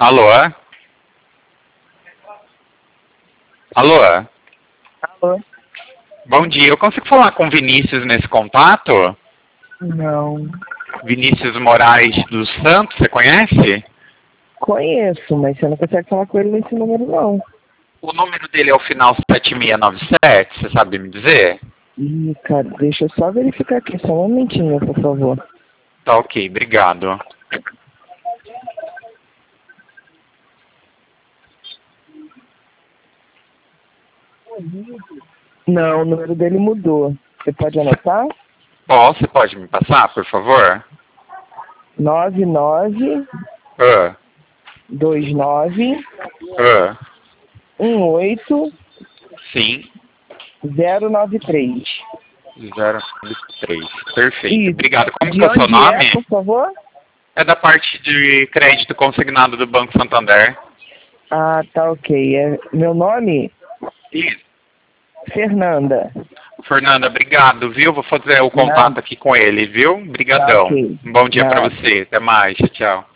Alô? Alô? Alô? Bom dia, eu consigo falar com o Vinícius nesse contato? Não. Vinícius Moraes dos Santos, você conhece? Conheço, mas você não consegue falar com ele nesse número, não. O número dele é o final 7697, você sabe me dizer? Ih, cara, deixa eu só verificar aqui, só um momentinho, por favor. Tá ok, obrigado. Não, o número dele mudou. Você pode anotar? Você pode me passar, por favor? 99 Ah, 29 ah, 18 sim, 093. 093. Perfeito, Isso. obrigado. Como que De é o seu onde é, nome? por favor? É da parte de crédito consignado do Banco Santander. Ah, tá ok. Meu nome? Isso. Fernanda. Fernanda, obrigado, viu? Vou fazer o Nada. contato aqui com ele, viu? Tá Obrigadão. ok. Um bom dia para Nada. você. Até mais. Tchau.